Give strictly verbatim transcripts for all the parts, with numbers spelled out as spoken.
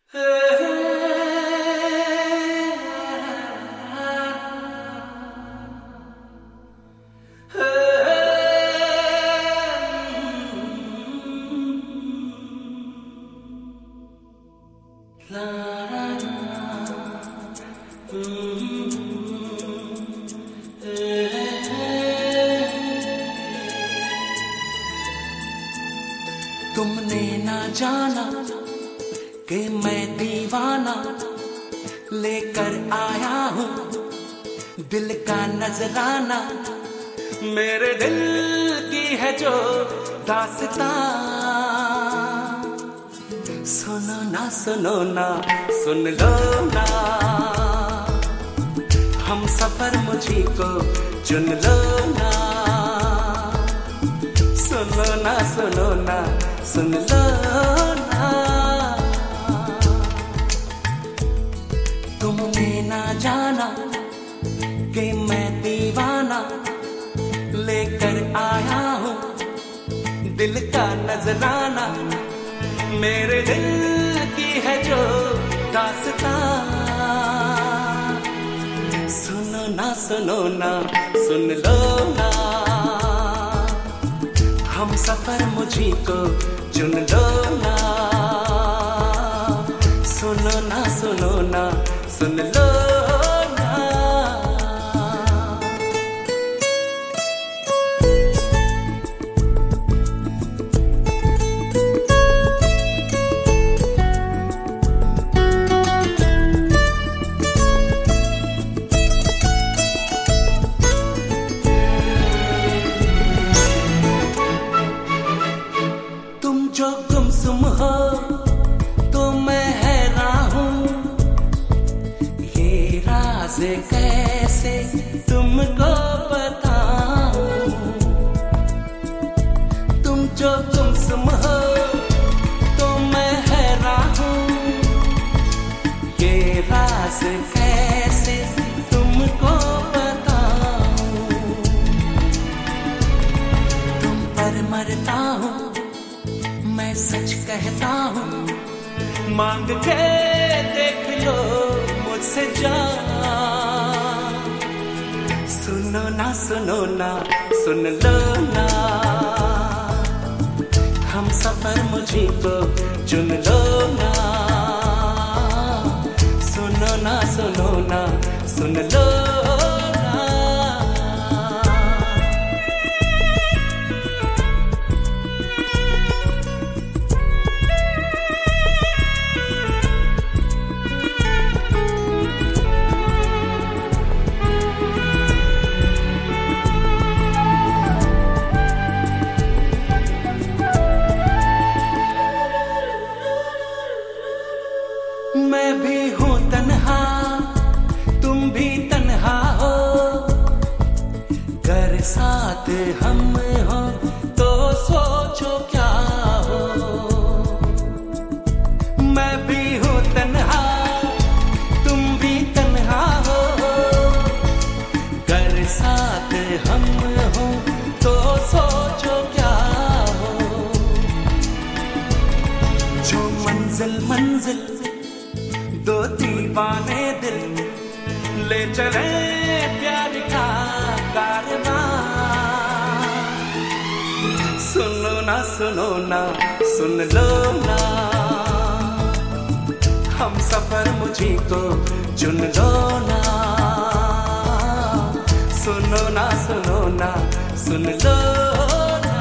तुमने ना जाना कि मैं दीवाना लेकर आया हूँ दिल का नजराना। मेरे दिल की है जो दास्तां, सुनो ना सुनो ना सुन लो ना, हम सफर मुझी को चुन लो ना। सुनो ना सुनो ना सुन लो ना, तुमने ना जाना कि मैं दीवाना लेकर आया हूँ दिल का नजराना। मेरे दिल की है जो दास्तां, सुनो ना सुनो ना सुन लो ना, हम सफर मुझी को चुन लो ना। सुनो ना सुनो ना सुन लो ना। तुम जो गुमसुम हो तो मैं हैरान हूँ, ये राज कैसे तुमको बताऊं। तुम जो गुमसुम हो तो मैं हैरान हूँ, ये राज कैसे तुमको बताऊं। तुम पर मरता हूँ मैं सच कहता हूँ, मांग के देख लो मुझसे जान। सुनो ना सुनो ना सुन लो ना, हम सफर मुझी को चुन लो ना। सुनो ना सुनो ना सुन लो ना। मैं भी हूँ तन्हा तुम भी तन्हा हो, घर साथ हम हो तो सोचो क्या हो। मैं भी हूँ तन्हा तुम भी तन्हा हो, घर साथ हम हो तो सोचो क्या हो। जो मंजिल मंजिल दो दीवाने दिल ले चले प्यार का कारवां। सुनो ना सुनो ना सुन लो ना, हम सफर मुझी को चुन लो ना। सुनो ना सुनो ना सुन लो ना।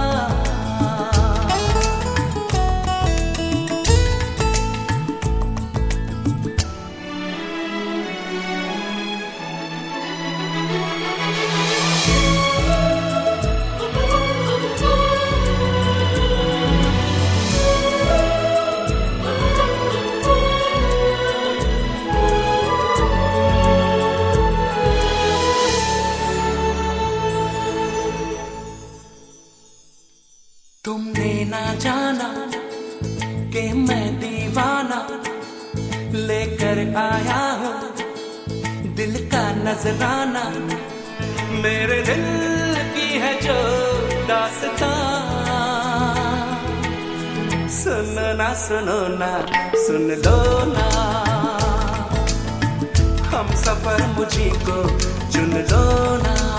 तुमने ना जाना कि मैं दीवाना लेकर आया हूँ दिल का नजराना। मेरे दिल की है जो दास्तां, सुनो ना सुनो ना सुन लो ना, हम सफर मुझी को चुन लो ना।